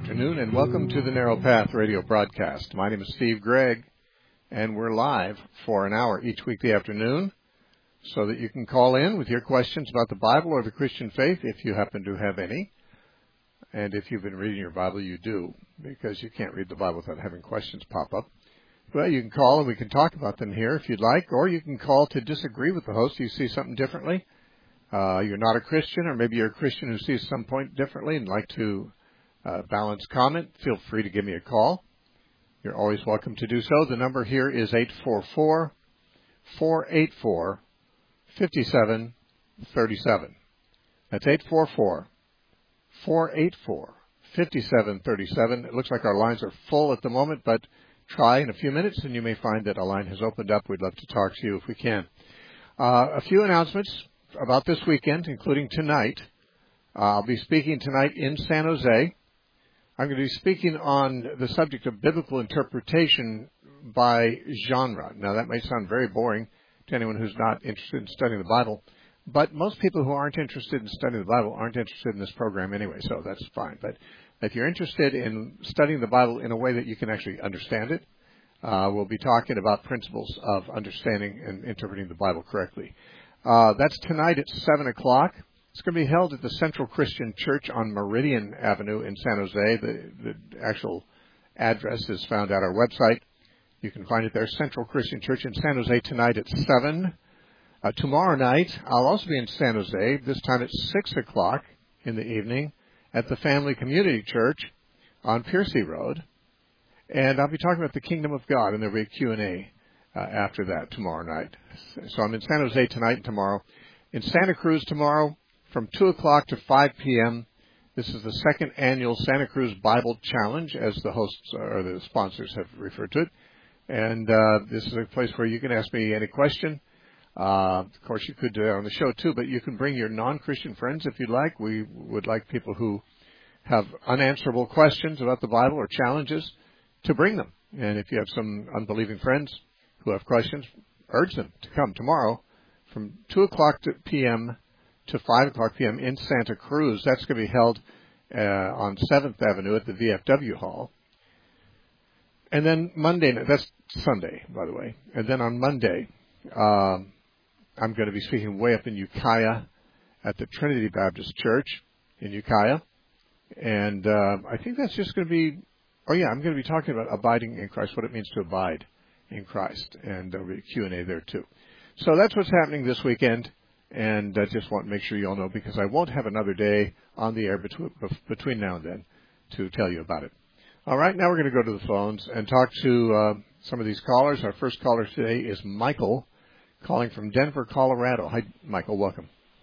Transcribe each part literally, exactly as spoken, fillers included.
afternoon, and welcome to the Narrow Path radio broadcast. My name is Steve Gregg, and we're live for an hour each weekday afternoon so that you can call in with your questions about the Bible or the Christian faith, if you happen to have any. And if you've been reading your Bible, you do, because you can't read the Bible without having questions pop up. Well, you can call and we can talk about them here if you'd like, or you can call to disagree with the host. You see something differently. Uh, you're not a Christian, or maybe you're a Christian who sees some point differently and like to uh, balance comment. Feel free to give me a call. You're always welcome to do so. The number here is eight four four, four eight four, five seven three seven. That's eight four four, four eight four, five seven three seven. It looks like our lines are full at the moment, but try in a few minutes and you may find that a line has opened up. We'd love to talk to you if we can. Uh, a few announcements about this weekend, including tonight. Uh, I'll be speaking tonight in San Jose. I'm going to be speaking on the subject of biblical interpretation by genre. Now, that may sound very boring to anyone who's not interested in studying the Bible, but most people who aren't interested in studying the Bible aren't interested in this program anyway, so that's fine. But if you're interested in studying the Bible in a way that you can actually understand it, uh, we'll be talking about principles of understanding and interpreting the Bible correctly. Uh, that's tonight at seven o'clock. It's going to be held at the Central Christian Church on Meridian Avenue in San Jose. The, the actual address is found at our website. You can find it there, Central Christian Church in San Jose tonight at seven. Uh, tomorrow night, I'll also be in San Jose, this time at six o'clock in the evening at the Family Community Church on Piercy Road. And I'll be talking about the Kingdom of God, and there'll be a Q and A uh, after that tomorrow night. So I'm in San Jose tonight and tomorrow. In Santa Cruz tomorrow from two o'clock to five p.m. This is the second annual Santa Cruz Bible Challenge, as the hosts or the sponsors have referred to it. And uh, this is a place where you can ask me any question. Uh, of course, you could do it on the show, too, but you can bring your non-Christian friends if you'd like. We would like people who have unanswerable questions about the Bible or challenges to bring them. And if you have some unbelieving friends who have questions, urge them to come tomorrow from two o'clock p.m. to five o'clock p.m. in Santa Cruz. That's going to be held uh, on seventh Avenue at the V F W Hall. And then Monday, that's Sunday, by the way. And then on Monday, um, I'm going to be speaking way up in Ukiah at the Trinity Baptist Church in Ukiah. And uh, I think that's just going to be, oh yeah, I'm going to be talking about abiding in Christ, what it means to abide in Christ. And there'll be a Q and A there too. So that's what's happening this weekend. And I just want to make sure you all know, because I won't have another day on the air between, between now and then to tell you about it. All right, now we're going to go to the phones and talk to uh, some of these callers. Our first caller today is Michael, calling from Denver, Colorado. Hi, Michael. Welcome.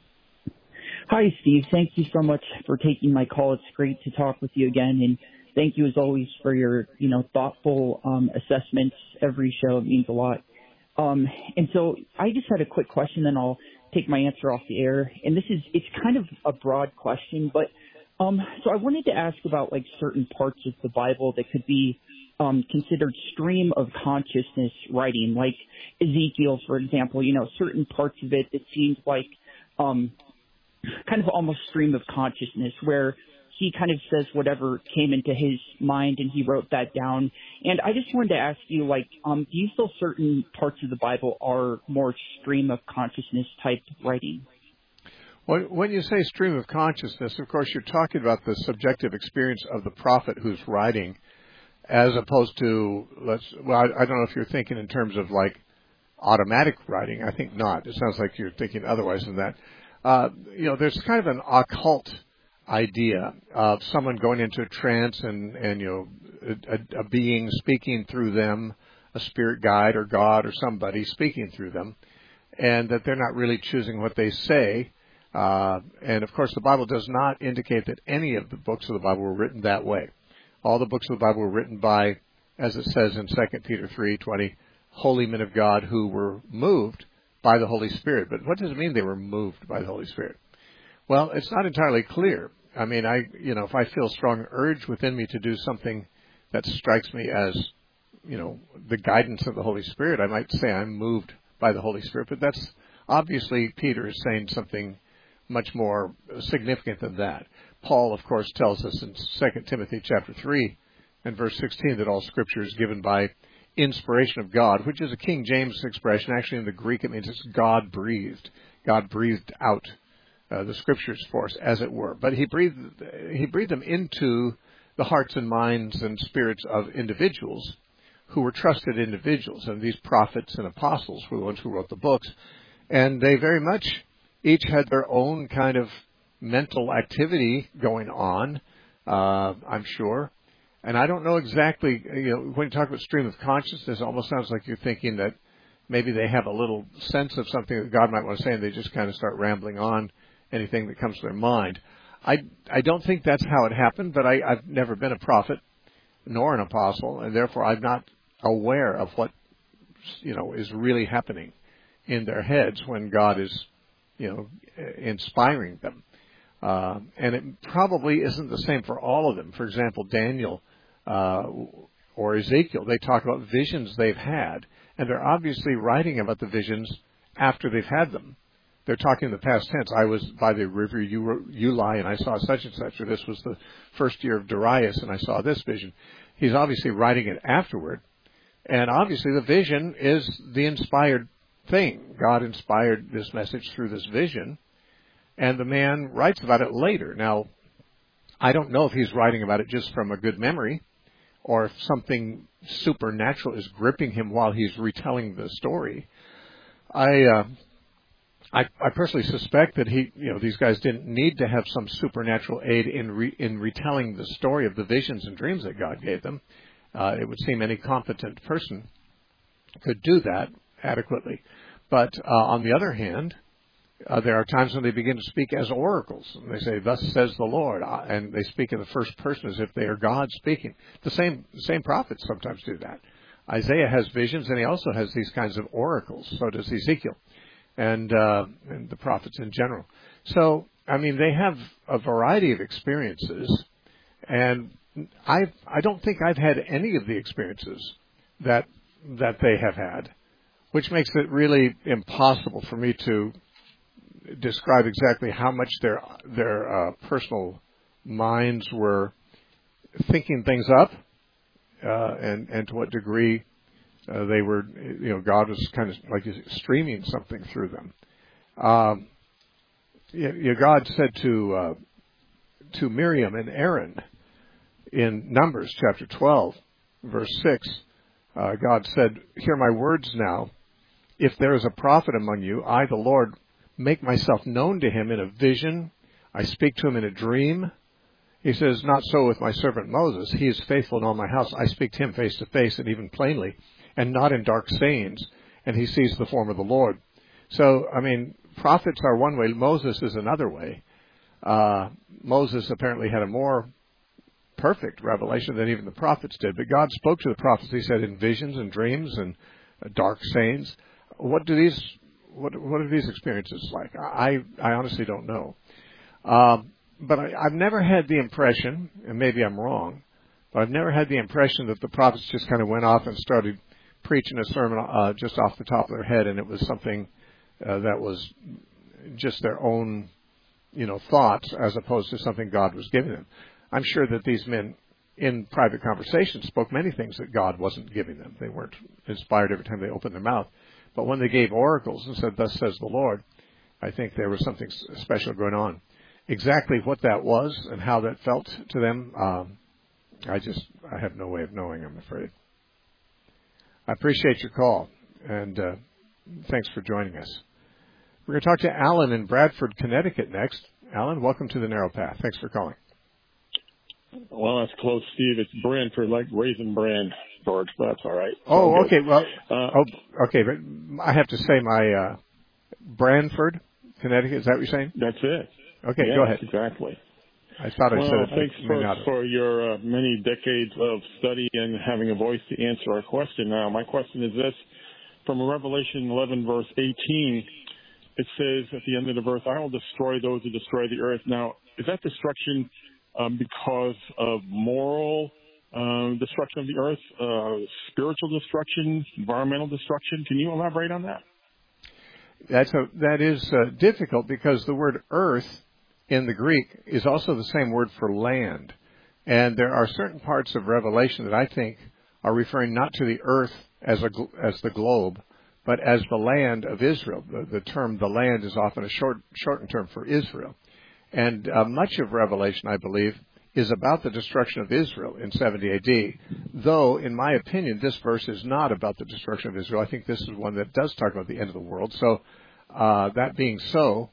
Hi, Steve. Thank you so much for taking my call. It's great to talk with you again. And thank you, as always, for your, you know, thoughtful um, assessments every show. It means a lot. Um, and so I just had a quick question, then I'll take my answer off the air. And this is, it's kind of a broad question, but um, so I wanted to ask about like certain parts of the Bible that could be um, considered stream of consciousness writing, like Ezekiel, for example. You know, certain parts of it, it seems like um, kind of almost stream of consciousness, where he kind of says whatever came into his mind and he wrote that down. And I just wanted to ask you, like, um, do you feel certain parts of the Bible are more stream of consciousness type writing? Well, when you say stream of consciousness, of course, you're talking about the subjective experience of the prophet who's writing, as opposed to, let's, well, I, I don't know if you're thinking in terms of like automatic writing. I think not. It sounds like you're thinking otherwise than that. Uh, you know, there's kind of an occult idea of someone going into a trance and, and you know, a, a being speaking through them, a spirit guide or God or somebody speaking through them, and that they're not really choosing what they say. Uh, and, of course, the Bible does not indicate that any of the books of the Bible were written that way. All the books of the Bible were written by, as it says in Second Peter three twenty, holy men of God who were moved by the Holy Spirit. But what does it mean they were moved by the Holy Spirit? Well, it's not entirely clear. I mean, I, you know, if I feel a strong urge within me to do something that strikes me as, you know, the guidance of the Holy Spirit, I might say I'm moved by the Holy Spirit. But that's obviously Peter is saying something much more significant than that. Paul, of course, tells us in Second Timothy chapter three and verse sixteen that all Scripture is given by inspiration of God, which is a King James expression. Actually, in the Greek, it means it's God-breathed. God breathed out uh, the Scriptures for us, as it were. But he breathed, he breathed them into the hearts and minds and spirits of individuals who were trusted individuals. And these prophets and apostles were the ones who wrote the books. And they very much each had their own kind of mental activity going on, uh, I'm sure. And I don't know exactly, you know, when you talk about stream of consciousness, it almost sounds like you're thinking that maybe they have a little sense of something that God might want to say, and they just kind of start rambling on anything that comes to their mind. I, I don't think that's how it happened, but I, I've never been a prophet nor an apostle, and therefore I'm not aware of what, you know, is really happening in their heads when God is, you know, inspiring them. Uh, and it probably isn't the same for all of them. For example, Daniel uh, or Ezekiel, they talk about visions they've had, and they're obviously writing about the visions after they've had them. They're talking in the past tense. I was by the river Ulai, and I saw such and such, or this was the first year of Darius, and I saw this vision. He's obviously writing it afterward, and obviously the vision is the inspired thing. God inspired this message through this vision, and the man writes about it later. Now, I don't know if he's writing about it just from a good memory, or if something supernatural is gripping him while he's retelling the story. I, uh, I, I personally suspect that he, you know, these guys didn't need to have some supernatural aid in re, in retelling the story of the visions and dreams that God gave them. Uh, it would seem any competent person could do that adequately. But uh, on the other hand, Uh, there are times when they begin to speak as oracles. And they say, "Thus says the Lord," and they speak in the first person as if they are God speaking. The same the same prophets sometimes do that. Isaiah has visions, and he also has these kinds of oracles. So does Ezekiel, and uh, and the prophets in general. So, I mean, they have a variety of experiences, and I I don't think I've had any of the experiences that that they have had, which makes it really impossible for me to describe exactly how much their their uh, personal minds were thinking things up, uh, and and to what degree uh, they were, you know, God was kind of like streaming something through them. Um, you know, God said to uh, to Miriam and Aaron in Numbers chapter twelve, verse six, uh, God said, "Hear my words now. If there is a prophet among you, I, the Lord, make myself known to him in a vision. I speak to him in a dream." He says, "Not so with my servant Moses. He is faithful in all my house. I speak to him face to face and even plainly, and not in dark sayings, and he sees the form of the Lord." So, I mean, prophets are one way. Moses is another way. Uh, Moses apparently had a more perfect revelation than even the prophets did. But God spoke to the prophets, he said, in visions and dreams and uh, dark sayings. What do these... What what are these experiences like? I I honestly don't know. Um, but I, I've never had the impression, and maybe I'm wrong, but I've never had the impression that the prophets just kind of went off and started preaching a sermon uh, just off the top of their head, and it was something uh, that was just their own, you know, thoughts as opposed to something God was giving them. I'm sure that these men, in private conversations, spoke many things that God wasn't giving them. They weren't inspired every time they opened their mouth. But when they gave oracles and said, "Thus says the Lord," I think there was something special going on. Exactly what that was and how that felt to them, um, I just, I have no way of knowing, I'm afraid. I appreciate your call, and uh, thanks for joining us. We're going to talk to Alan in Bradford, Connecticut next. Alan, welcome to the Narrow Path. Thanks for calling. Well, that's close, Steve. It's Branford, like Raisin Bran, George. But that's all right. Oh, all okay. Well, uh, oh, okay. But I have to say my uh, Branford, Connecticut. Is that what you're saying? That's it. Okay, yeah, go ahead. Exactly. I thought I well, said it. Thanks for, for your uh, many decades of study and having a voice to answer our question. Now, my question is this: from Revelation eleven, verse eighteen, it says at the end of the verse, "I will destroy those who destroy the earth." Now, is that destruction Um, because of moral um, destruction of the earth, uh, spiritual destruction, environmental destruction? Can you elaborate on that? That's a, that is uh, difficult because the word earth in the Greek is also the same word for land. And there are certain parts of Revelation that I think are referring not to the earth as a as the globe, but as the land of Israel. The, the term the land is often a short shortened term for Israel. And uh, much of Revelation, I believe, is about the destruction of Israel in seventy A D. Though, in my opinion, this verse is not about the destruction of Israel. I think this is one that does talk about the end of the world. So, uh, that being so,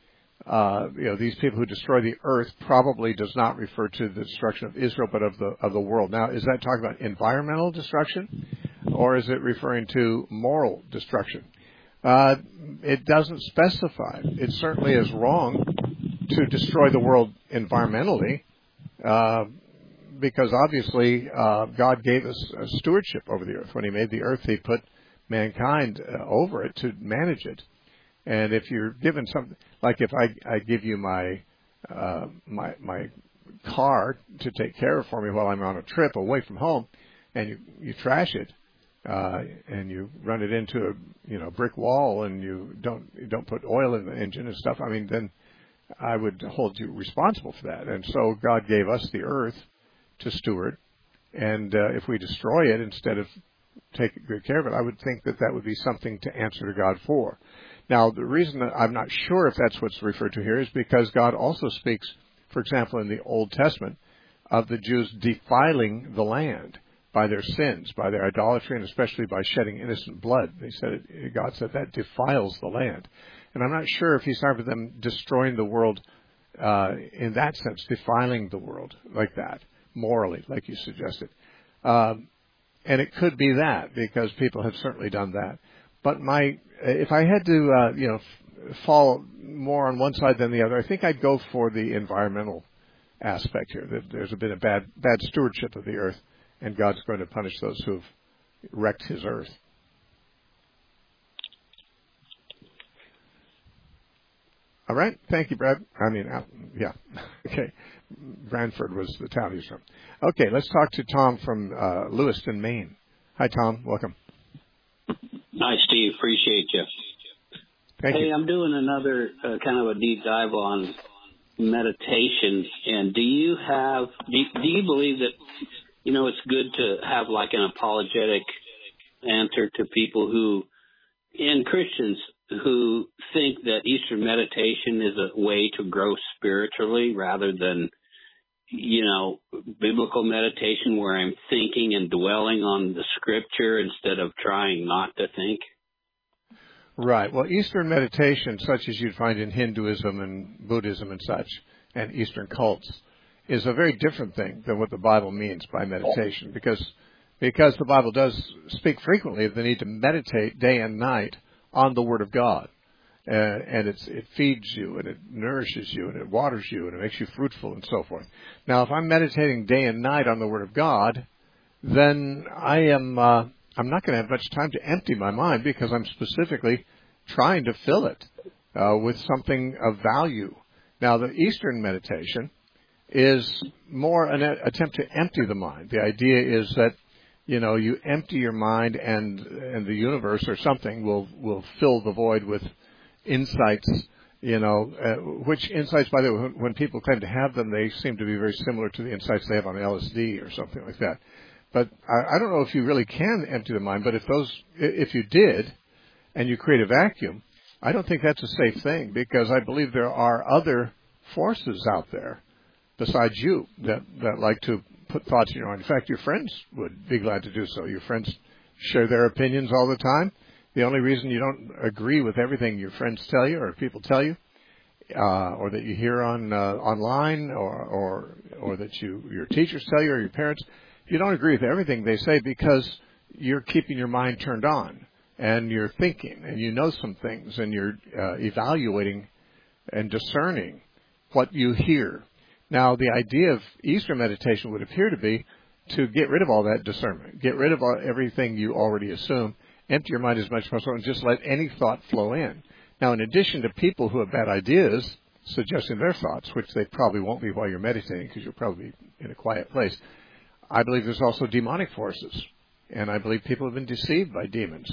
uh, you know, these people who destroy the earth probably does not refer to the destruction of Israel, but of the of the world. Now, is that talking about environmental destruction, or is it referring to moral destruction? Uh, it doesn't specify. It certainly is wrong to destroy the world environmentally, uh, because obviously uh, God gave us a stewardship over the earth. When He made the earth, He put mankind uh, over it to manage it. And if you're given something, like if I, I give you my uh, my my car to take care of for me while I'm on a trip away from home, and you you trash it, uh, and you run it into a you know brick wall, and you don't you don't put oil in the engine and stuff, I mean, then I would hold you responsible for that. And so God gave us the earth to steward, and uh, if we destroy it instead of taking good care of it, I would think that that would be something to answer to God for. Now, the reason that I'm not sure if that's what's referred to here is because God also speaks, for example, in the Old Testament, of the Jews defiling the land by their sins, by their idolatry, and especially by shedding innocent blood. They said it, God said that defiles the land. And I'm not sure if He's talking about them destroying the world uh, in that sense, defiling the world like that, morally, like you suggested. Um, and it could be that, because people have certainly done that. But my, if I had to, uh, you know, f- fall more on one side than the other, I think I'd go for the environmental aspect here. That there's been a bad, bad stewardship of the earth, and God's going to punish those who've wrecked His earth. All right. Thank you, Brad. I mean, uh, yeah. Okay. Branford was the town he's from. Okay. Let's talk to Tom from uh, Lewiston, Maine. Hi, Tom. Welcome. Hi, Steve. Appreciate you. Thank hey, you. I'm doing another uh, kind of a deep dive on meditation. And do you have, do you, do you believe that, you know, it's good to have like an apologetic answer to people who, and Christians who think that Eastern meditation is a way to grow spiritually rather than, you know, biblical meditation where I'm thinking and dwelling on the scripture instead of trying not to think? Right. Well, Eastern meditation, such as you'd find in Hinduism and Buddhism and such, and Eastern cults, is a very different thing than what the Bible means by meditation, because because the Bible does speak frequently of the need to meditate day and night on the Word of God. Uh, and it's, it feeds you, and it nourishes you, and it waters you, and it makes you fruitful, and so forth. Now, if I'm meditating day and night on the Word of God, then I am uh, I'm not going to have much time to empty my mind, because I'm specifically trying to fill it uh, with something of value. Now, the Eastern meditation is more an attempt to empty the mind. The idea is that, you know, you empty your mind, and and the universe or something will will fill the void with insights, you know, uh, which insights, by the way, when, when people claim to have them, they seem to be very similar to the insights they have on L S D or something like that. But I, I don't know if you really can empty the mind, but if those, if you did, and you create a vacuum, I don't think that's a safe thing, because I believe there are other forces out there besides you that, that like to put thoughts in your mind. In fact, your friends would be glad to do so. Your friends share their opinions all the time. The only reason you don't agree with everything your friends tell you or people tell you, uh, or that you hear on uh, online, or, or or that you your teachers tell you, or your parents, you don't agree with everything they say, because you're keeping your mind turned on, and you're thinking, and you know some things, and you're uh, evaluating and discerning what you hear. Now, the idea of Eastern meditation would appear to be to get rid of all that discernment, get rid of all, everything you already assume, empty your mind as much as possible, and just let any thought flow in. Now, in addition to people who have bad ideas suggesting their thoughts, which they probably won't be while you're meditating, because you'll probably be in a quiet place, I believe there's also demonic forces, and I believe people have been deceived by demons.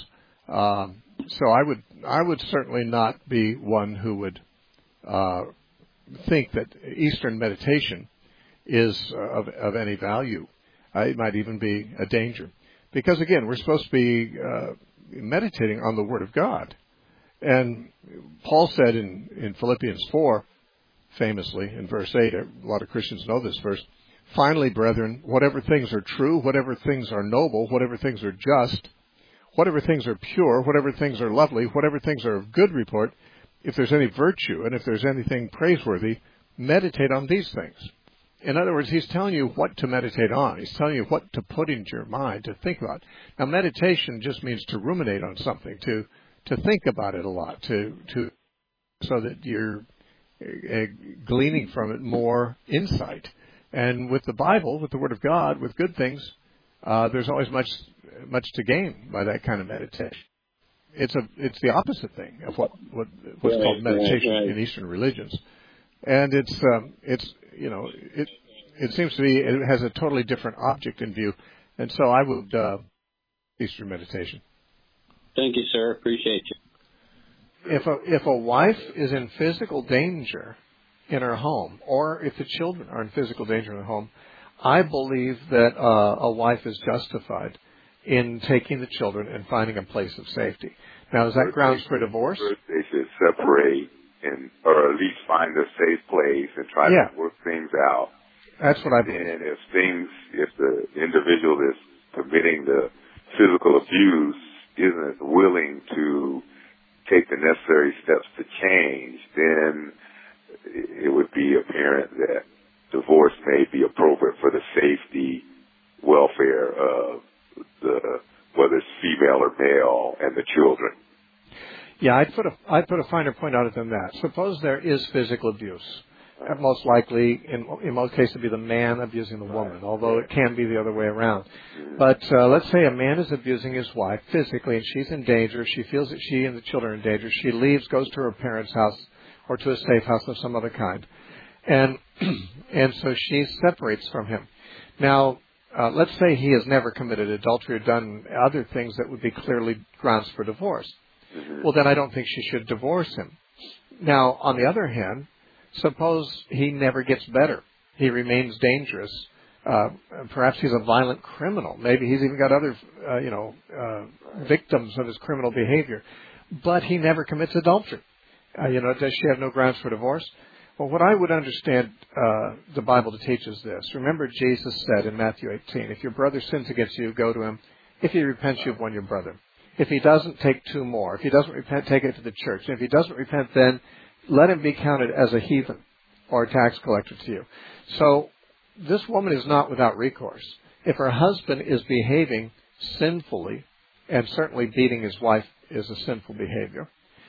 Um, so I would I would certainly not be one who would uh, think that Eastern meditation is uh, of, of any value. Uh, it might even be a danger. Because, again, we're supposed to be uh, meditating on the Word of God. And Paul said in, in Philippians four, famously, in verse eight, a lot of Christians know this verse, "Finally, brethren, whatever things are true, whatever things are noble, whatever things are just, whatever things are pure, whatever things are lovely, whatever things are of good report, if there's any virtue and if there's anything praiseworthy, meditate on these things." In other words, he's telling you what to meditate on. He's telling you what to put into your mind, to think about. Now, meditation just means to ruminate on something, to to think about it a lot, to to so that you're uh, gleaning from it more insight. And with the Bible, with the Word of God, with good things, uh, there's always much much to gain by that kind of meditation. It's a it's the opposite thing of what what what's right, called meditation right, right. in Eastern religions, and it's um, it's you know it it seems to be it has a totally different object in view, and so I would uh, Eastern meditation. Thank you, sir. Appreciate you. If a if a wife is in physical danger in her home, or if the children are in physical danger in the home, I believe that uh, a wife is justified in taking the children and finding a place of safety. Now, is that First grounds they for should- divorce? First, they should separate and, or at least find a safe place and try Yeah. to work things out. That's what I believe. And if things, if the individual that's committing the physical abuse isn't willing to take the necessary steps to change, then it would be apparent that divorce may be appropriate for the safety, welfare of the, whether it's female or male, and the children. Yeah, I'd put a I'd put a finer point on it than that. Suppose there is physical abuse. Uh, most likely, in in most cases, it'd be the man abusing the woman, although it can be the other way around. But uh, let's say a man is abusing his wife physically, and she's in danger. She feels that she and the children are in danger. She leaves, goes to her parents' house, or to a safe house of some other kind, and and so she separates from him. Now, uh, let's say he has never committed adultery or done other things that would be clearly grounds for divorce. Well, then I don't think she should divorce him. Now, on the other hand, suppose he never gets better. He remains dangerous. Uh, perhaps he's a violent criminal. Maybe he's even got other, uh, you know, uh, victims of his criminal behavior. But he never commits adultery. Uh, you know, does she have no grounds for divorce? Well, what I would understand uh, the Bible to teach is this. Remember, Jesus said in Matthew eighteen, if your brother sins against you, go to him. If he repents, you've won your brother. If he doesn't, take two more. If he doesn't repent, take it to the church. And if he doesn't repent, then let him be counted as a heathen or a tax collector to you. So this woman is not without recourse. If her husband is behaving sinfully, and certainly beating his wife is a sinful behavior,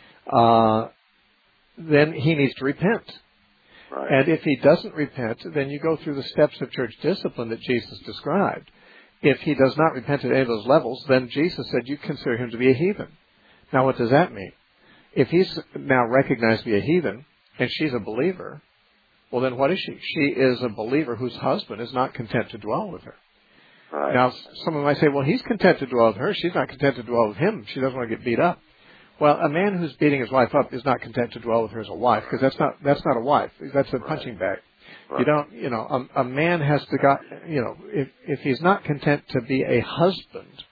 uh, then he needs to repent. Right. And if he doesn't repent, then you go through the steps of church discipline that Jesus described. If he does not repent at any of those levels, then Jesus said you consider him to be a heathen. Now, what does that mean? If he's now recognized to be a heathen and she's a believer, well, then what is she? She is a believer whose husband is not content to dwell with her. Right. Now, someone might say, well, he's content to dwell with her. She's not content to dwell with him. She doesn't want to get beat up. Well, a man who's beating his wife up is not content to dwell with her as a wife, because that's not that's not a wife. That's a punching bag. Right. You don't, you know, a, a man has to got, you know, if if he's not content to be a husband,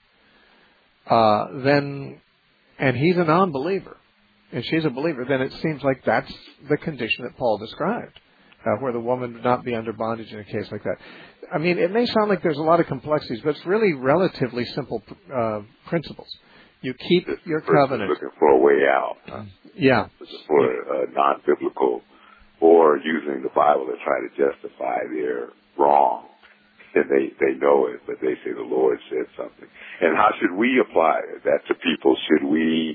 uh, then, and he's a non-believer, and she's a believer, then it seems like that's the condition that Paul described, uh, where the woman would not be under bondage in a case like that. I mean, it may sound like there's a lot of complexities, but it's really relatively simple uh, principles. You keep This your person covenant. looking for a way out. Uh, yeah. For uh, non-biblical, or using the Bible to try to justify their wrong. And they, they know it, but they say the Lord said something. And how should we apply that to people? Should we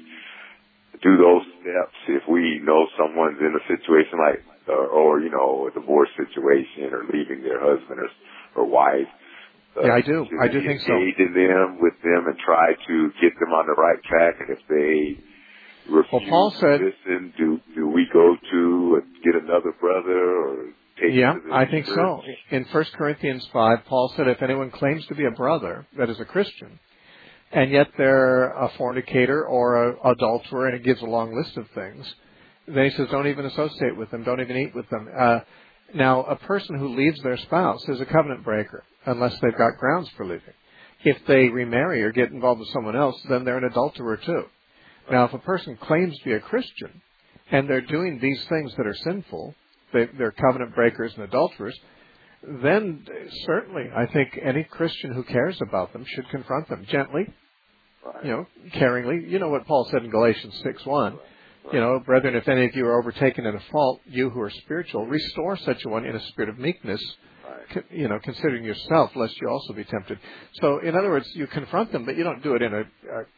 do those steps if we know someone's in a situation like, or, or you know, a divorce situation, or leaving their husband or, or wife? Uh, yeah, I do. should I do we think so. engage in them, with them, and try to get them on the right track. And if they refuse Well, Paul said, to listen, do do we go to get another brother or take yeah, to the I think church? so. In First Corinthians five, Paul said, if anyone claims to be a brother, that is a Christian, and yet they're a fornicator or a adulterer, and it gives a long list of things. Then he says, don't even associate with them, don't even eat with them. Uh, now, a person who leaves their spouse is a covenant breaker, unless they've got grounds for leaving. If they remarry or get involved with someone else, then they're an adulterer too. Now, if a person claims to be a Christian, and they're doing these things that are sinful, they, they're covenant breakers and adulterers, then certainly I think any Christian who cares about them should confront them gently, right. you know, caringly. You know what Paul said in Galatians six one. Right. Right. You know, brethren, if any of you are overtaken in a fault, you who are spiritual, restore such a one in a spirit of meekness, right. you know, considering yourself, lest you also be tempted. So, in other words, you confront them, but you don't do it in a,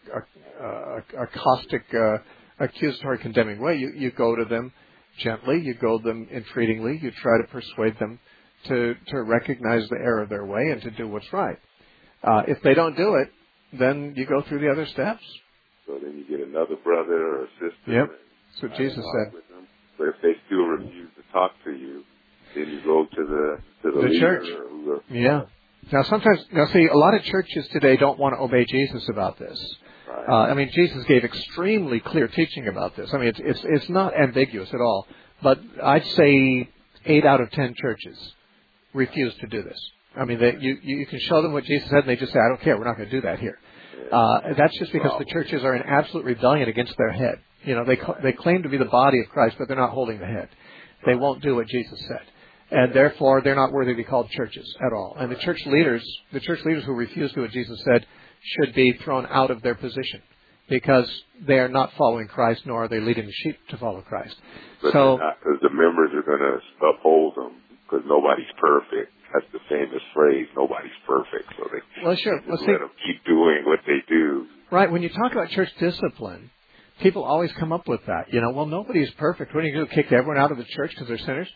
a, a, a caustic, uh, accusatory, condemning way. You, you go to them gently, you go to them entreatingly, you try to persuade them to, to recognize the error of their way and to do what's right. Uh, if they don't do it, then you go through the other steps. So then you get another brother or sister. Yep, that's what Jesus said. But if they still refuse to talk to you, then you go to the to the, the leader. church. Or yeah. Now sometimes, now see, a lot of churches today don't want to obey Jesus about this. Right. Uh, I mean, Jesus gave extremely clear teaching about this. I mean, it's it's it's not ambiguous at all. But I'd say eight out of ten churches refuse to do this. I mean, they, you you can show them what Jesus said, and they just say, "I don't care. We're not going to do that here." Uh, that's just because the churches are in absolute rebellion against their head. You know, they they claim to be the body of Christ, but they're not holding the head. They won't do what Jesus said, and therefore they're not worthy to be called churches at all. And the church leaders, the church leaders who refuse to do what Jesus said, should be thrown out of their position because they are not following Christ, nor are they leading the sheep to follow Christ. But so, because the members are going to uphold them, because nobody's perfect. That's the famous phrase, nobody's perfect. So they well, sure. just Let's let see. them keep doing what they do. Right. When you talk about church discipline, people always come up with that. You know, well, nobody's perfect. What are you going to do, kick everyone out of the church because they're sinners?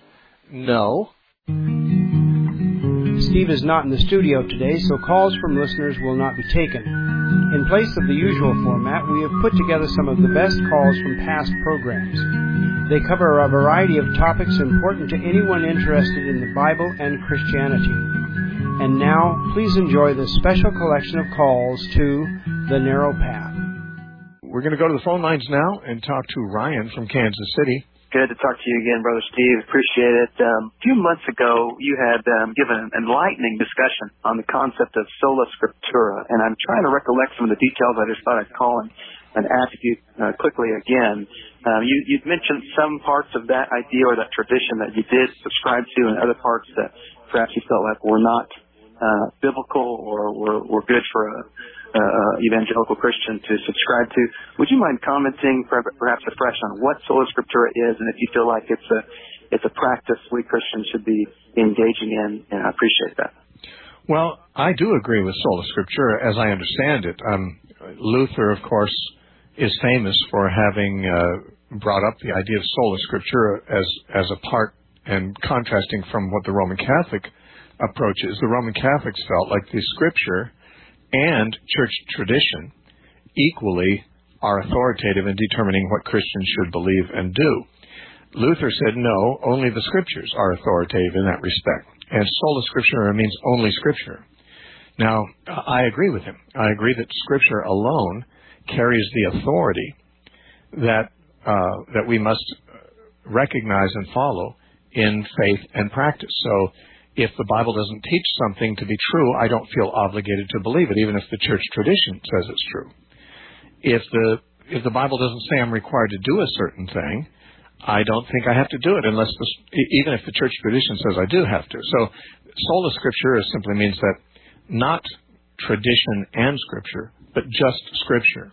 No. Steve is not in the studio today, so calls from listeners will not be taken. In place of the usual format, we have put together some of the best calls from past programs. They cover a variety of topics important to anyone interested in the Bible and Christianity. And now, please enjoy this special collection of calls to The Narrow Path. We're going to go to the phone lines now and talk to Ryan from Kansas City. Good to talk to you again, Brother Steve. Appreciate it. Um, a few months ago, you had um, given an enlightening discussion on the concept of sola scriptura, and I'm trying to recollect some of the details. I just thought I'd call and, and ask you uh, quickly again. Um, you, you'd mentioned some parts of that idea or that tradition that you did subscribe to, and other parts that perhaps you felt like were not uh, biblical or were, were good for a Uh, evangelical Christian to subscribe to. Would you mind commenting perhaps afresh on what sola scriptura is, and if you feel like it's a it's a practice we Christians should be engaging in? And I appreciate that. Well, I do agree with sola scriptura as I understand it. Um, Luther, of course, is famous for having uh, brought up the idea of sola scriptura as as a part and contrasting from what the Roman Catholic approach is. The Roman Catholics felt like the scripture and church tradition equally are authoritative in determining what Christians should believe and do. Luther said, no, only the Scriptures are authoritative in that respect. And sola scriptura means only Scripture. Now, I agree with him. I agree that Scripture alone carries the authority that uh, that we must recognize and follow in faith and practice. So, if the Bible doesn't teach something to be true, I don't feel obligated to believe it, even if the church tradition says it's true. If the if the Bible doesn't say I'm required to do a certain thing, I don't think I have to do it, unless the, even if the church tradition says I do have to. So, sola scriptura simply means that not tradition and Scripture, but just Scripture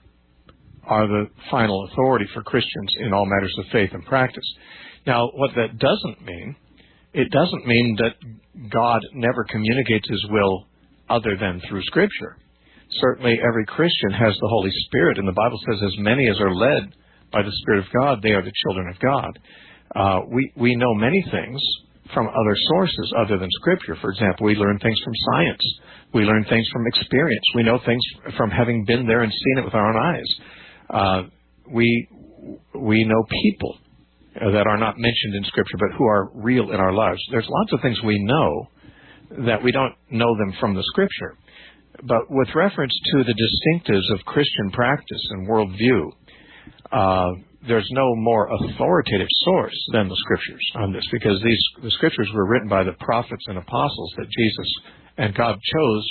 are the final authority for Christians in all matters of faith and practice. Now, what that doesn't mean It doesn't mean that God never communicates His will other than through Scripture. Certainly every Christian has the Holy Spirit, and the Bible says as many as are led by the Spirit of God, they are the children of God. Uh, we, we know many things from other sources other than Scripture. For example, we learn things from science. We learn things from experience. We know things from having been there and seen it with our own eyes. Uh, we we know people that are not mentioned in Scripture, but who are real in our lives. There's lots of things we know that we don't know them from the Scripture. but with reference to the distinctives of Christian practice and worldview, uh, there's no more authoritative source than the Scriptures on this, because these the Scriptures were written by the prophets and apostles that Jesus and God chose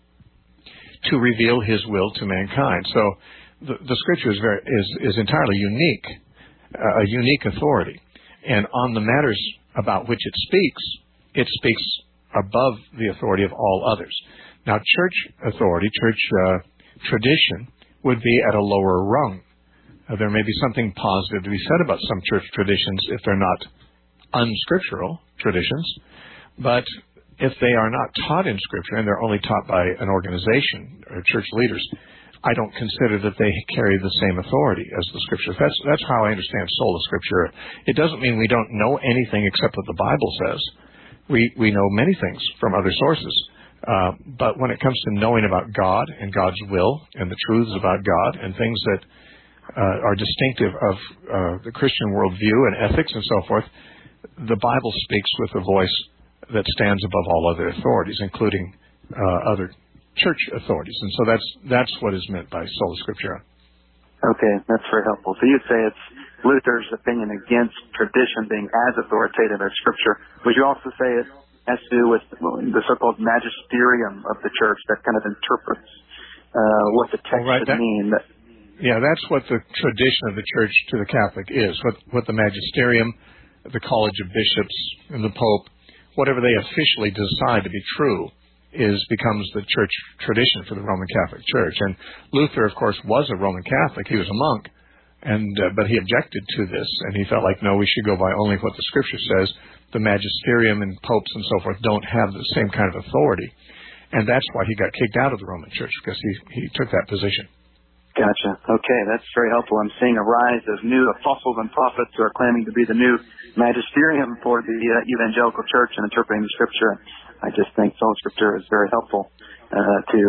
to reveal His will to mankind. So the, the Scripture is, very, is, is entirely unique, uh, a unique authority. And on the matters about which it speaks, it speaks above the authority of all others. Now, church authority, church uh, tradition would be at a lower rung. Uh, there may be something positive to be said about some church traditions if they're not unscriptural traditions, but if they are not taught in Scripture and they're only taught by an organization or church leaders, I don't consider that they carry the same authority as the Scriptures. That's that's how I understand sola Scriptura. It doesn't mean we don't know anything except what the Bible says. We we know many things from other sources. Uh, but when it comes to knowing about God and God's will and the truths about God and things that uh, are distinctive of uh, the Christian worldview and ethics and so forth, the Bible speaks with a voice that stands above all other authorities, including uh, other church authorities. And so that's that's what is meant by sola Scriptura. Okay, that's very helpful. So you'd say it's Luther's opinion against tradition being as authoritative as Scripture. Would you also say it has to do with the so-called magisterium of the church that kind of interprets uh, what the text well, right, should that, mean? That, yeah, that's what the tradition of the church to the Catholic is, what, what the magisterium, the College of Bishops, and the Pope, whatever they officially decide to be true, is becomes the church tradition for the Roman Catholic Church. And Luther, of course, was a Roman Catholic. He was a monk, and uh, but he objected to this, and he felt like, no, we should go by only what the Scripture says. The magisterium and popes and so forth don't have the same kind of authority. And that's why he got kicked out of the Roman Church, because he, he took that position. Gotcha. Okay, that's very helpful. I'm seeing a rise of new apostles and prophets who are claiming to be the new magisterium for the uh, evangelical church and interpreting the Scripture. I just think sola Scriptura is very helpful uh, to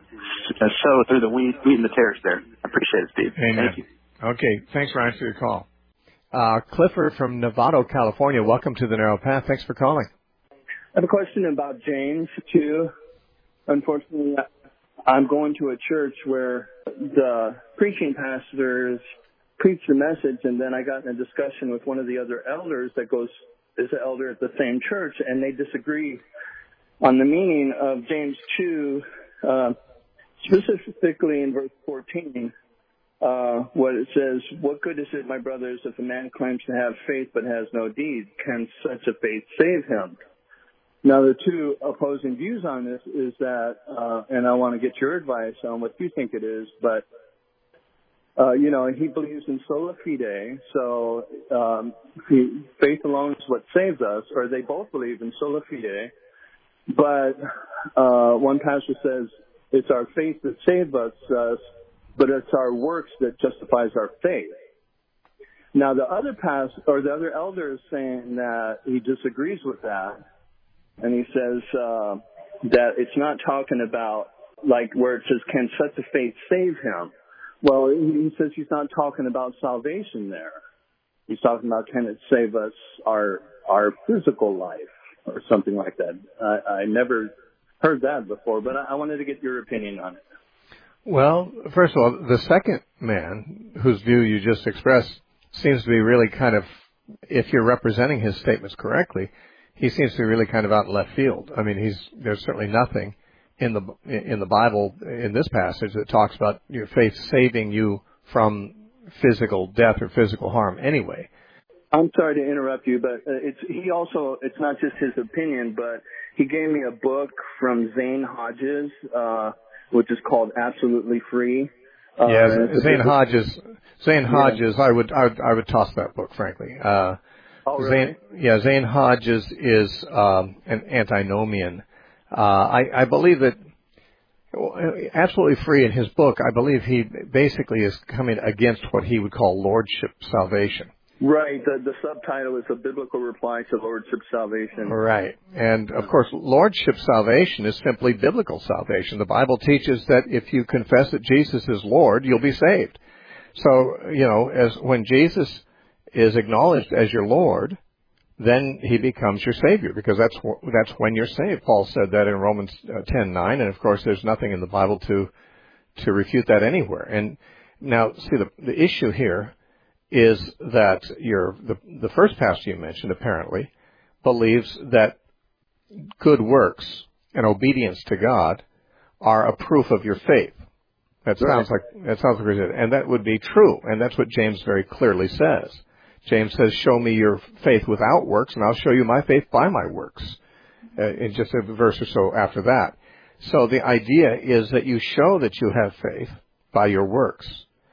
uh, sow through the wheat, wheat and the tares there. I appreciate it, Steve. Amen. Thank you. Okay, thanks, Ryan, for your call. Uh, Clifford from Novato, California, welcome to the Narrow Path. Thanks for calling. I have a question about James two. Unfortunately, I'm going to a church where the preaching pastors preach the message, and then I got in a discussion with one of the other elders that goes is an elder at the same church, and they disagree on the meaning of James two, uh, specifically in verse fourteen. Uh, what it says, what good is it, my brothers, if a man claims to have faith but has no deeds? Can such a faith save him? Now, the two opposing views on this is that, uh, and I want to get your advice on what you think it is, but, uh, you know, he believes in sola fide, so um, he, faith alone is what saves us, or they both believe in sola fide, but uh, one pastor says it's our faith that saves us, uh, but it's our works that justifies our faith. Now, the other past or the other elder is saying that he disagrees with that, and he says uh, that it's not talking about like where it says, "Can such a faith save him?" Well, he says he's not talking about salvation there. He's talking about, can it save us our our physical life or something like that. I, I never heard that before, but I, I wanted to get your opinion on it. Well, first of all, the second man, whose view you just expressed, seems to be really kind of, if you're representing his statements correctly, he seems to be really kind of out in left field. I mean, he's there's certainly nothing in the in the Bible, in this passage, that talks about your faith saving you from physical death or physical harm anyway. I'm sorry to interrupt you, but it's he also, it's not just his opinion, but he gave me a book from Zane Hodges, uh, which is called Absolutely Free. Uh, yeah, Zane Hodges. Zane Hodges. Yeah. I would, I would, I would toss that book, frankly. Uh, oh, really? Zane, yeah, Zane Hodges is um, an antinomian. Uh, I, I believe that Absolutely Free in his book, I believe he basically is coming against what he would call lordship salvation. Right. The, the subtitle is A Biblical Reply to Lordship Salvation. Right. And, of course, lordship salvation is simply biblical salvation. The Bible teaches that if you confess that Jesus is Lord, you'll be saved. So, you know, as when Jesus is acknowledged as your Lord, then he becomes your Savior, because that's wh- that's when you're saved. Paul said that in Romans ten nine, and of course there's nothing in the Bible to to refute that anywhere. And now, see, the, the issue here is that your the, the first pastor you mentioned apparently believes that good works and obedience to God are a proof of your faith. That sounds like that sounds like it, and that would be true, and that's what James very clearly says. James says, "Show me your faith without works, and I'll show you my faith by my works." Uh, in just a verse or so after that. So the idea is that you show that you have faith by your works,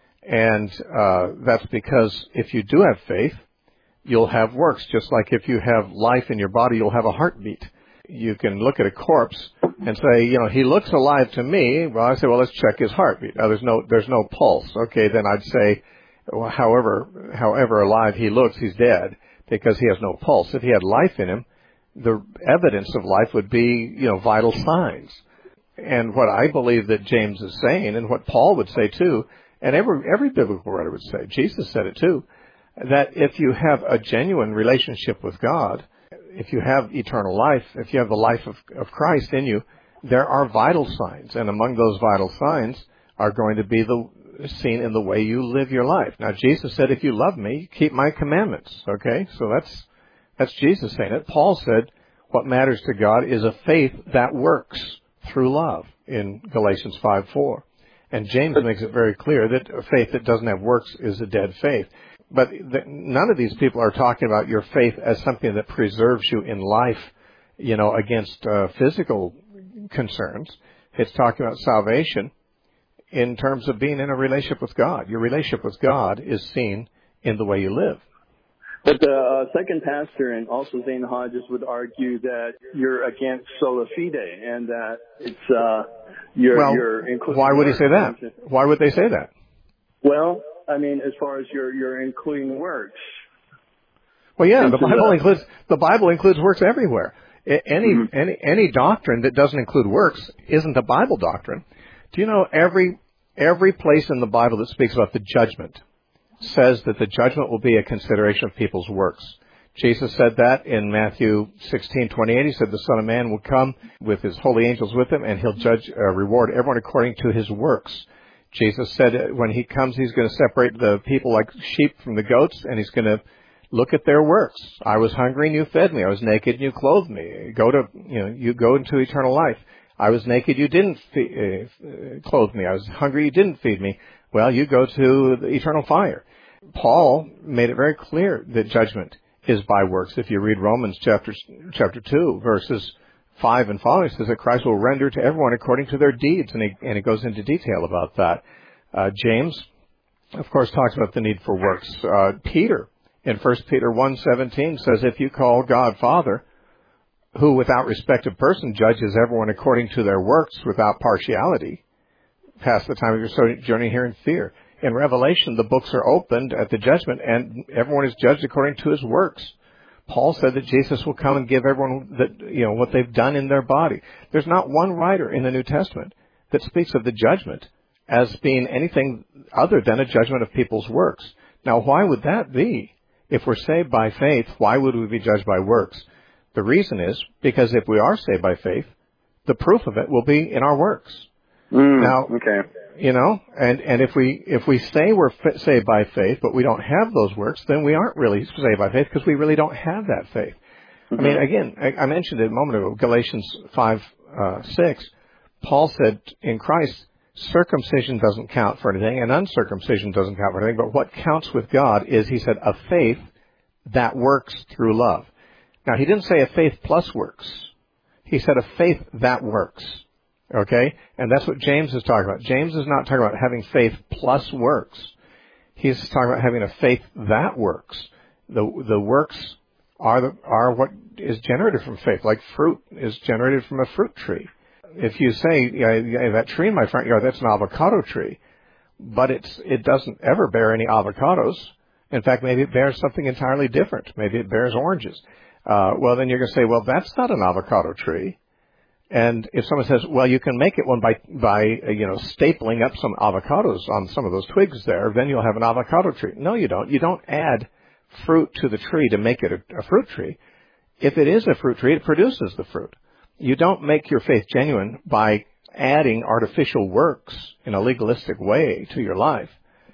and uh, that's because if you do have faith, you'll have works. Just like if you have life in your body, you'll have a heartbeat. You can look at a corpse and say, you know, he looks alive to me. Well, I say, well, let's check his heartbeat. Oh, there's no, there's no pulse. Okay, then I'd say, well, however, however alive he looks, he's dead because he has no pulse. If he had life in him, the evidence of life would be, you know, vital signs. And what I believe that James is saying, and what Paul would say too, and every every biblical writer would say, Jesus said it too, that if you have a genuine relationship with God, if you have eternal life, if you have the life of, of Christ in you, there are vital signs. And among those vital signs are going to be the seen in the way you live your life. Now, Jesus said, if you love me, keep my commandments. Okay? So that's, that's Jesus saying it. Paul said, what matters to God is a faith that works through love in Galatians five four. And James makes it very clear that a faith that doesn't have works is a dead faith. But the, none of these people are talking about your faith as something that preserves you in life, you know, against uh, physical concerns. It's talking about salvation in terms of being in a relationship with God. Your relationship with God is seen in the way you live. But the uh, second pastor and also Zane Hodges would argue that you're against sola fide and that it's uh, you're, well, you're including. Why would he say that? Why would they say that? Well, I mean, as far as you're you're including works. Well, yeah, the Bible includes the Bible includes works everywhere. Any mm-hmm. any any doctrine that doesn't include works isn't a Bible doctrine. Do you know every every place in the Bible that speaks about the judgment says that the judgment will be a consideration of people's works? Jesus said that in Matthew sixteen twenty-eight. He said the Son of Man will come with his holy angels with him, and he'll judge, uh, reward everyone according to his works. Jesus said when he comes, he's going to separate the people like sheep from the goats, and he's going to look at their works. I was hungry and you fed me. I was naked and you clothed me. Go to, you know, you go into eternal life. I was naked, you didn't fe- uh, clothe me. I was hungry, you didn't feed me. Well, you go to the eternal fire. Paul made it very clear that judgment is by works. If you read Romans chapter chapter two, verses five and following, it says that Christ will render to everyone according to their deeds, and he, and he goes into detail about that. Uh, James, of course, talks about the need for works. Uh, Peter, in First Peter one seventeen, says, if you call God Father, who without respect of person judges everyone according to their works without partiality, pass the time of your sojourning here in fear. In Revelation, the books are opened at the judgment, and everyone is judged according to his works. Paul said that Jesus will come and give everyone that, you know, what they've done in their body. There's not one writer in the New Testament that speaks of the judgment as being anything other than a judgment of people's works. Now, why would that be? If we're saved by faith, why would we be judged by works? The reason is because if we are saved by faith, the proof of it will be in our works. Mm, now, okay. you know, and, and if we if we say we're f- saved by faith, but we don't have those works, then we aren't really saved by faith because we really don't have that faith. Mm-hmm. I mean, again, I, I mentioned it a moment ago, Galatians five uh, six. Paul said in Christ, circumcision doesn't count for anything, and uncircumcision doesn't count for anything. But what counts with God is, he said, a faith that works through love. Now, he didn't say a faith plus works. He said a faith that works. Okay? And that's what James is talking about. James is not talking about having faith plus works. He's talking about having a faith that works. The the works are the, are what is generated from faith, like fruit is generated from a fruit tree. If you say, yeah, yeah, that tree in my front yard, that's an avocado tree, but it's it doesn't ever bear any avocados. In fact, maybe it bears something entirely different. Maybe it bears oranges. Uh, well, then you're going to say, well, that's not an avocado tree. And if someone says, well, you can make it one by, by, uh, you know, stapling up some avocados on some of those twigs there, then you'll have an avocado tree. No, you don't. You don't add fruit to the tree to make it a, a fruit tree. If it is a fruit tree, it produces the fruit. You don't make your faith genuine by adding artificial works in a legalistic way to your life.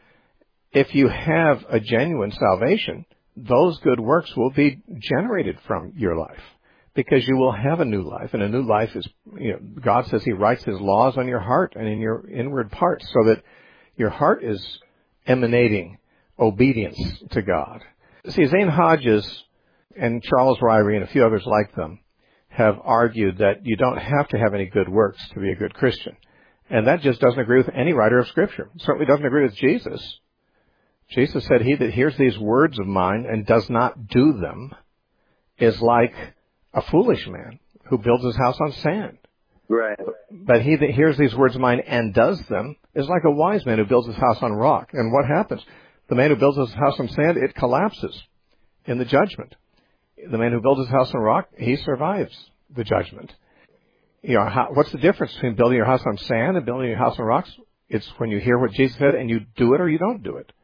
If you have a genuine salvation, those good works will be generated from your life because you will have a new life. And a new life is, you know, God says He writes His laws on your heart and in your inward parts so that your heart is emanating obedience to God. See, Zane Hodges and Charles Ryrie and a few others like them have argued that you don't have to have any good works to be a good Christian. And that just doesn't agree with any writer of Scripture. It certainly doesn't agree with Jesus. Jesus said, he that hears these words of mine and does not do them is like a foolish man who builds his house on sand. Right. But he that hears these words of mine and does them is like a wise man who builds his house on rock. And what happens? The man who builds his house on sand, it collapses in the judgment. The man who builds his house on rock, he survives the judgment. You know, how, what's the difference between building your house on sand and building your house on rocks? It's when you hear what Jesus said and you do it or you don't do it.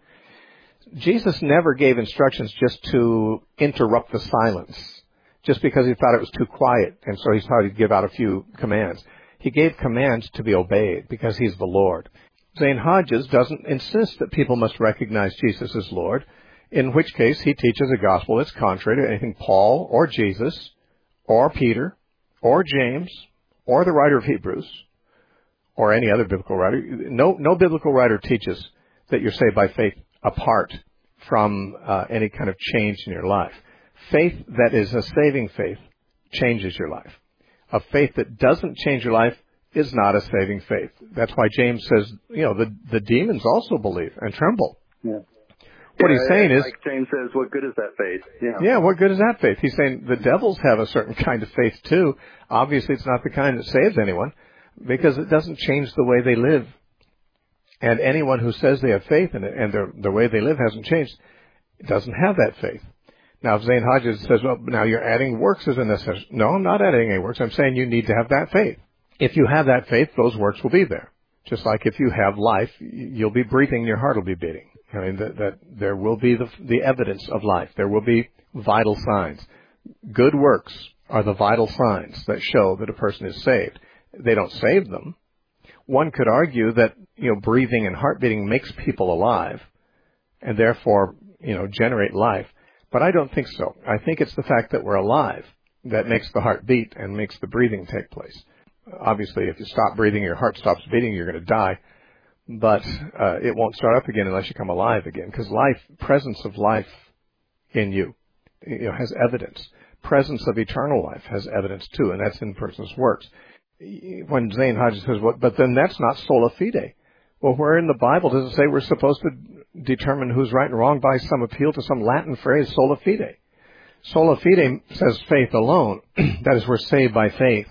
Jesus never gave instructions just to interrupt the silence, just because he thought it was too quiet, and so he thought he'd give out a few commands. He gave commands to be obeyed because he's the Lord. Zane Hodges doesn't insist that people must recognize Jesus as Lord, in which case he teaches a gospel that's contrary to anything Paul or Jesus or Peter or James or the writer of Hebrews or any other biblical writer. No, no biblical writer teaches that you're saved by faith apart from uh, any kind of change in your life. Faith that is a saving faith changes your life. A faith that doesn't change your life is not a saving faith. That's why James says, you know, the, the demons also believe and tremble. Yeah. What yeah, he's saying is... Like James says, what good is that faith? Yeah. yeah, what good is that faith? He's saying the devils have a certain kind of faith too. Obviously, it's not the kind that saves anyone because it doesn't change the way they live. And anyone who says they have faith in it and their, the way they live hasn't changed, doesn't have that faith. Now, if Zane Hodges says, well, now you're adding works as a necessity. No, I'm not adding any works. I'm saying you need to have that faith. If you have that faith, those works will be there. Just like if you have life, you'll be breathing, your heart will be beating. I mean, that, that there will be the, the evidence of life. There will be vital signs. Good works are the vital signs that show that a person is saved. They don't save them. One could argue that, you know, breathing and heart beating makes people alive and therefore, you know, generate life. But I don't think so. I think it's the fact that we're alive that makes the heart beat and makes the breathing take place. Obviously, if you stop breathing, your heart stops beating, you're going to die. But uh, it won't start up again unless you come alive again, because life, presence of life in you, you know, has evidence. Presence of eternal life has evidence too, and that's in person's works. When Zane Hodges says, well, but then that's not sola fide. Well, where in the Bible does it say we're supposed to determine who's right and wrong by some appeal to some Latin phrase, sola fide? Sola fide says faith alone. That is, we're saved by faith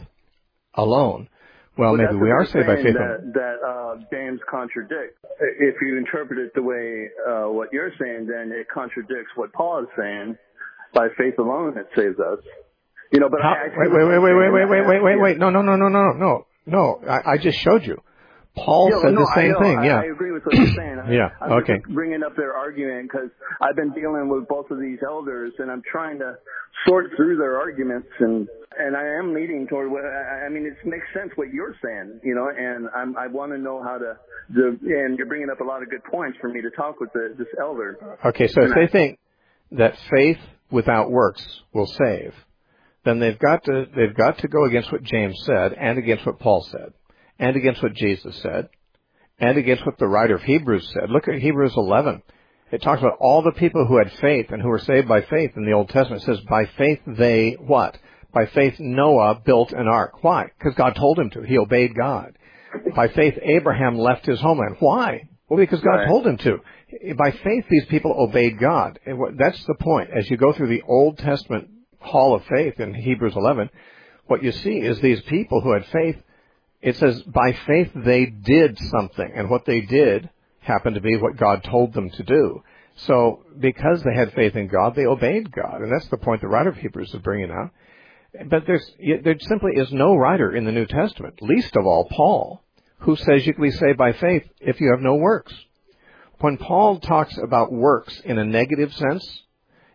alone. Well, well maybe we are saved by faith that, alone. That uh, James contradicts. If you interpret it the way uh, what you're saying, then it contradicts what Paul is saying. By faith alone, it saves us. You know, but How, I, I wait, wait, wait, wait, wait, wait, wait, wait, wait, wait. No, no, no, no, no, no, no. I, I just showed you. Paul yeah, said no, the same I know, thing. Yeah, I, I agree with what you're saying. I, yeah, I'm okay. just bringing up their argument because I've been dealing with both of these elders, and I'm trying to sort through their arguments, and and I am leading toward what I, I mean. It makes sense what you're saying, you know, and I'm, I want to know how to. The, and you're bringing up a lot of good points for me to talk with the, this elder. Okay, so if they think that faith without works will save, then they've got to they've got to go against what James said, and against what Paul said, and against what Jesus said, and against what the writer of Hebrews said. Look at Hebrews eleven. It talks about all the people who had faith and who were saved by faith in the Old Testament. It says, by faith they what? By faith Noah built an ark. Why? Because God told him to. He obeyed God. By faith Abraham left his homeland. Why? Well, because God right. told him to. By faith these people obeyed God. And that's the point. As you go through the Old Testament hall of faith in Hebrews eleven, what you see is these people who had faith. It says, by faith they did something, and what they did happened to be what God told them to do. So, because they had faith in God, they obeyed God, and that's the point the writer of Hebrews is bringing out. But there's, there simply is no writer in the New Testament, least of all Paul, who says you can be saved by faith if you have no works. When Paul talks about works in a negative sense,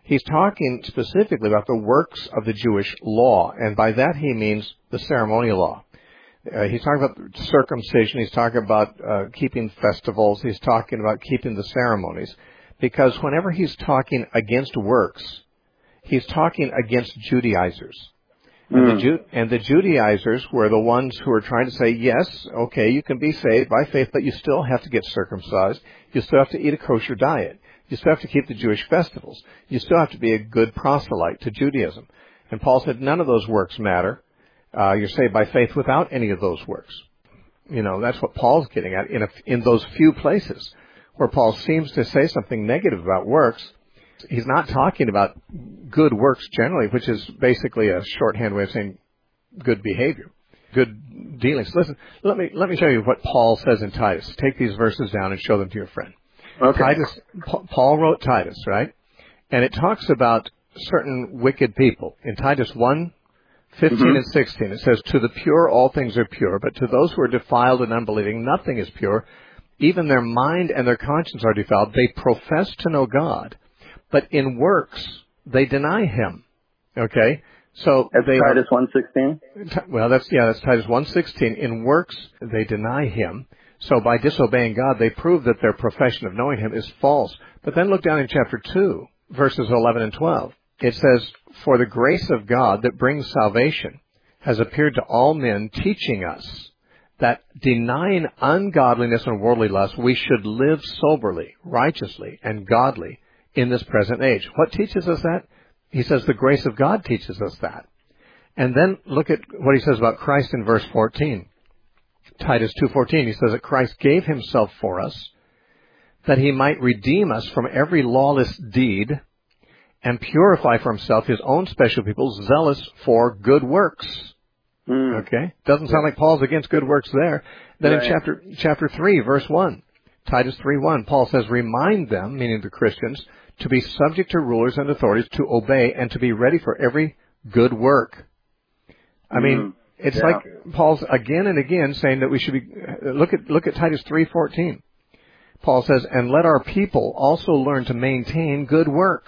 he's talking specifically about the works of the Jewish law, and by that he means the ceremonial law. Uh, he's talking about circumcision, he's talking about uh, keeping festivals, he's talking about keeping the ceremonies, because whenever he's talking against works, he's talking against Judaizers. Mm. And, the Ju- and the Judaizers were the ones who were trying to say, yes, okay, you can be saved by faith, but you still have to get circumcised, you still have to eat a kosher diet, you still have to keep the Jewish festivals, you still have to be a good proselyte to Judaism. And Paul said none of those works matter. Uh, you're saved by faith without any of those works. You know, that's what Paul's getting at in, a, in those few places where Paul seems to say something negative about works. He's not talking about good works generally, which is basically a shorthand way of saying good behavior, good dealings. Listen, let me let me show you what Paul says in Titus. Take these verses down and show them to your friend. Okay. Titus, Paul wrote Titus, right? And it talks about certain wicked people. In Titus one, fifteen mm-hmm. and sixteen, it says, to the pure all things are pure, but to those who are defiled and unbelieving nothing is pure. Even their mind and their conscience are defiled. They profess to know God, but in works they deny Him. Okay? So that's they Titus one sixteen? Well, that's, yeah, that's Titus one sixteen. In works they deny Him. So by disobeying God, they prove that their profession of knowing Him is false. But then look down in chapter two, verses eleven and twelve. It says, for the grace of God that brings salvation has appeared to all men, teaching us that denying ungodliness and worldly lust, we should live soberly, righteously, and godly in this present age. What teaches us that? He says the grace of God teaches us that. And then look at what he says about Christ in verse fourteen. Titus two fourteen, he says that Christ gave Himself for us, that He might redeem us from every lawless deed, and purify for Himself His own special people, zealous for good works. Mm. Okay? Doesn't sound like Paul's against good works there. Then right. in chapter chapter three, verse one, Titus three one, Paul says, remind them, meaning the Christians, to be subject to rulers and authorities, to obey, and to be ready for every good work. I mm. mean, it's yeah. like Paul's again and again saying that we should be, look at, look at Titus three fourteen. Paul says, and let our people also learn to maintain good works.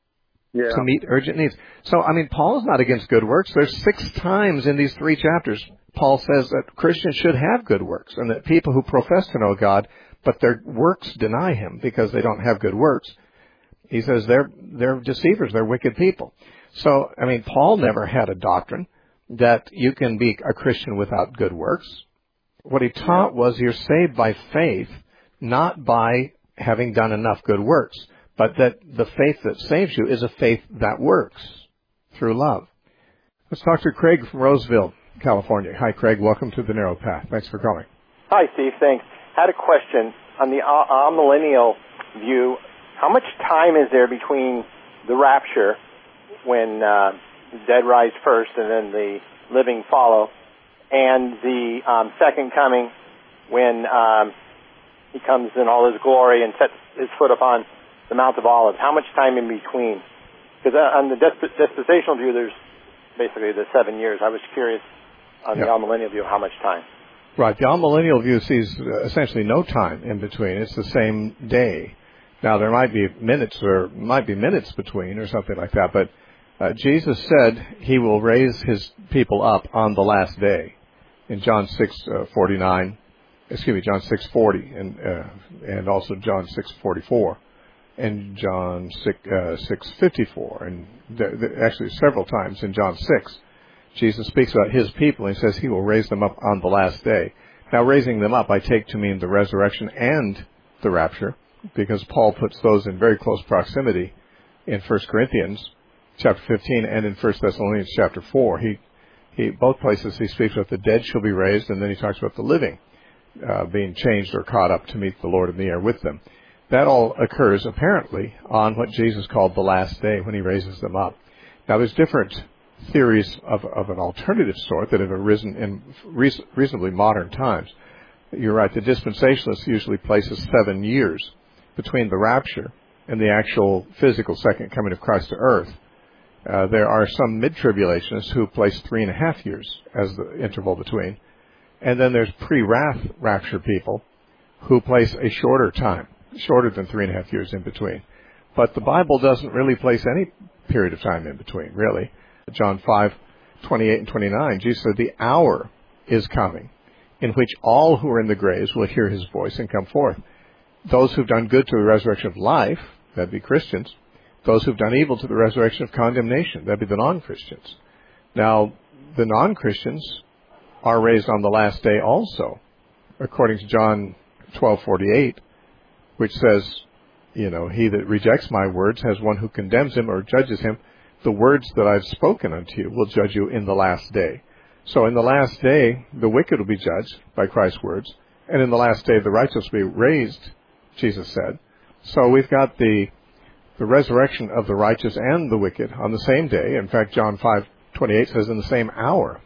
Yeah. To meet urgent needs. So, I mean, Paul's not against good works. There's six times in these three chapters Paul says that Christians should have good works, and that people who profess to know God, but their works deny Him because they don't have good works, he says they're they're deceivers, they're wicked people. So, I mean, Paul never had a doctrine that you can be a Christian without good works. What he taught was you're saved by faith, not by having done enough good works, but that the faith that saves you is a faith that works through love. Let's talk to Craig from Roseville, California. Hi, Craig. Welcome to The Narrow Path. Thanks for calling. Hi, Steve. Thanks. Had a question. On the amillennial view, how much time is there between the rapture, when uh, the dead rise first and then the living follow, and the um, second coming, when um, He comes in all His glory and sets His foot upon the Mount of Olives? How much time in between? Because on the dispensational view, there's basically the seven years. I was curious on yeah. the amillennial view, how much time? Right. The amillennial view sees essentially no time in between. It's the same day. Now, there might be minutes or might be minutes between or something like that, but uh, Jesus said He will raise His people up on the last day in John six forty-nine. Excuse me, John six forty, and uh, and also John six forty-four. And John six fifty-four, and there, there, actually several times in John six, Jesus speaks about His people, and He says He will raise them up on the last day. Now, raising them up I take to mean the resurrection and the rapture, because Paul puts those in very close proximity in First Corinthians chapter fifteen and in First Thessalonians chapter four. He, he, both places he speaks about the dead shall be raised, and then he talks about the living uh, being changed or caught up to meet the Lord in the air with them. That all occurs, apparently, on what Jesus called the last day when He raises them up. Now, there's different theories of, of an alternative sort that have arisen in reason, reasonably modern times. You're right, the dispensationalist usually places seven years between the rapture and the actual physical second coming of Christ to earth. Uh, there are some mid-tribulationists who place three and a half years as the interval between. And then there's pre-wrath rapture people who place a shorter time, shorter than three and a half years in between. But the Bible doesn't really place any period of time in between, really. John five, twenty-eight and twenty-nine, Jesus said, the hour is coming in which all who are in the graves will hear his voice and come forth. Those who've done good to the resurrection of life, that'd be Christians. Those who've done evil to the resurrection of condemnation, that'd be the non-Christians. Now, the non-Christians are raised on the last day also, according to John twelve forty-eight, which says, you know, he that rejects my words has one who condemns him or judges him. The words that I've spoken unto you will judge you in the last day. So in the last day, the wicked will be judged by Christ's words, and in the last day, the righteous will be raised, Jesus said. So we've got the the resurrection of the righteous and the wicked on the same day. In fact, John five twenty-eight says in the same hour.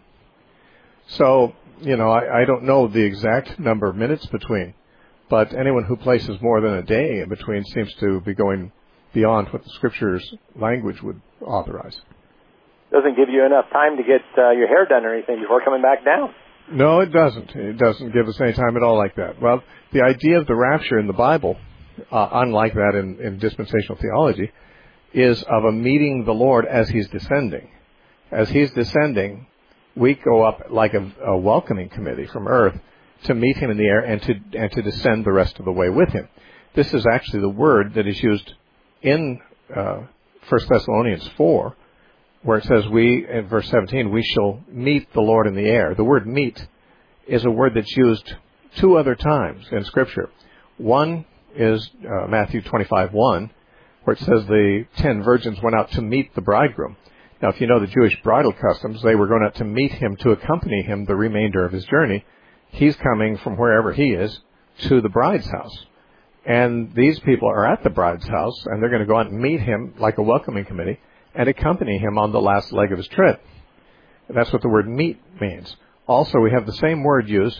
So, you know, I, I don't know the exact number of minutes between, but anyone who places more than a day in between seems to be going beyond what the Scripture's language would authorize. Doesn't give you enough time to get uh, your hair done or anything before coming back down. No, it doesn't. It doesn't give us any time at all like that. Well, the idea of the rapture in the Bible, uh, unlike that in, in dispensational theology, is of a meeting the Lord as he's descending. As he's descending, we go up like a, a welcoming committee from earth to meet him in the air and to and to descend the rest of the way with him. This is actually the word that is used in uh, First Thessalonians four, where it says, we, in verse seventeen, we shall meet the Lord in the air. The word meet is a word that's used two other times in Scripture. One is uh, Matthew twenty-five one, where it says the ten virgins went out to meet the bridegroom. Now, if you know the Jewish bridal customs, they were going out to meet him, to accompany him the remainder of his journey. He's coming from wherever he is to the bride's house. And these people are at the bride's house, and they're going to go out and meet him like a welcoming committee and accompany him on the last leg of his trip. And that's what the word meet means. Also, we have the same word used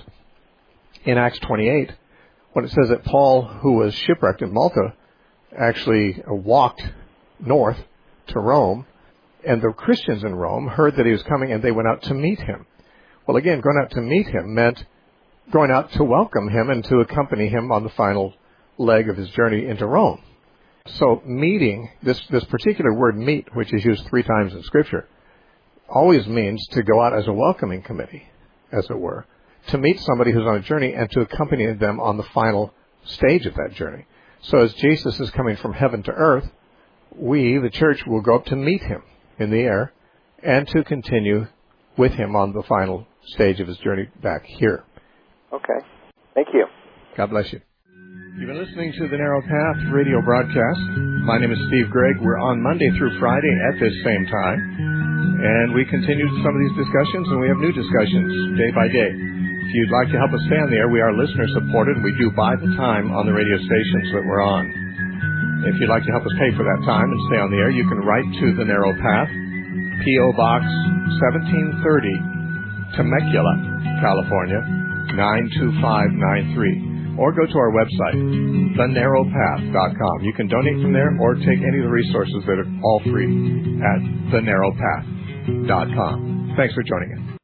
in Acts twenty-eight when it says that Paul, who was shipwrecked in Malta, actually walked north to Rome, and the Christians in Rome heard that he was coming, and they went out to meet him. Well, again, going out to meet him meant going out to welcome him and to accompany him on the final leg of his journey into Rome. So meeting, this, this particular word meet, which is used three times in Scripture, always means to go out as a welcoming committee, as it were, to meet somebody who's on a journey and to accompany them on the final stage of that journey. So as Jesus is coming from heaven to earth, we, the church, will go up to meet him in the air and to continue with him on the final stage of his journey back here. Okay. Thank you. God bless you. You've been listening to the Narrow Path radio broadcast. My name is Steve Gregg. We're on Monday through Friday at this same time. And we continue some of these discussions, and we have new discussions day by day. If you'd like to help us stay on the air, we are listener-supported, and we do buy the time on the radio stations that we're on. If you'd like to help us pay for that time and stay on the air, you can write to The Narrow Path, P O. Box seventeen thirty, Temecula, California, nine two five nine three. Or go to our website, the narrow path dot com. You can donate from there or take any of the resources that are all free at the narrow path dot com. Thanks for joining us.